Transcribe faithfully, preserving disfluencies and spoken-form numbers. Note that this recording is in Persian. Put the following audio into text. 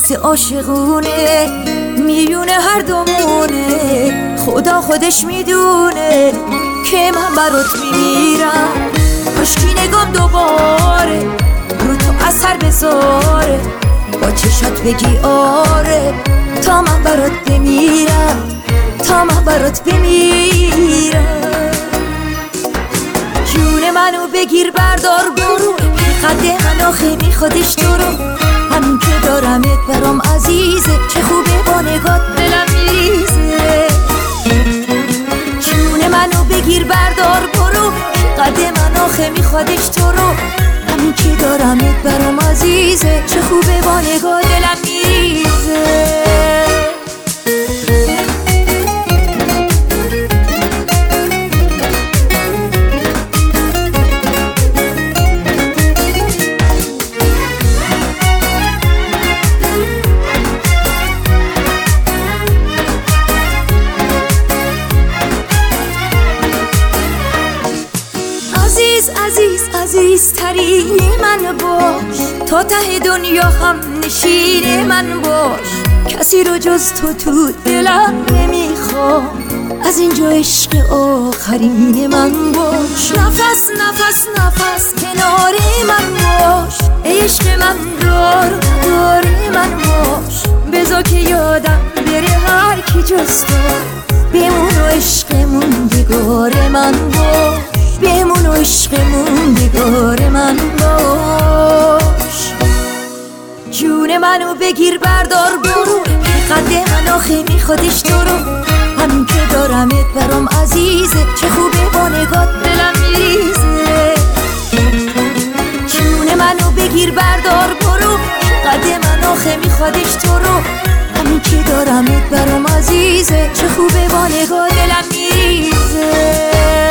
حس عاشقونه میونه هر دومونه. خدا خودش میدونه که من برات میمیرم. کاشکی نگام دوباره رو تو اثر بذاره، با چشات بگی آره تا من برات بمیرم، تا من برات بمیرم. جون منو بگیر بردار برو، قد من آخه میخوادش تو رو. همین که دارمت برام عزیزه، چه خوبه با نگات دلم میریزه. جون منو بگیر بردار برو، قد من آخه میخوادش تو رو. همین که دارمت برام عزیزه، چه خوبه با نگات دلم میریزه. عزیز عزیز عزیز ترین من باش، تا ته دنیا هم نشین من باش. کسی رو جز تو تو دلم نمیخوام، از اینجا عشق آخرین من باش. نفس نفس نفس کنار من باش، ای عشق من دار دار من باش. بذار که یادم بره هر کی جز تو، بمون و عشق موندگار من باش، بمون و عشق موندگار من باش. جون منو بگیر بردار برو، قد من آخه میخوادش تو رو. همین که دارمت برام عزیزه، چه خوبه با نگات دلم میریزه. جون منو بگیر بردار برو، قد من آخه میخوادش تو رو. همین که دارمت برام عزیزه، چه خوبه با نگات دلم میریزه.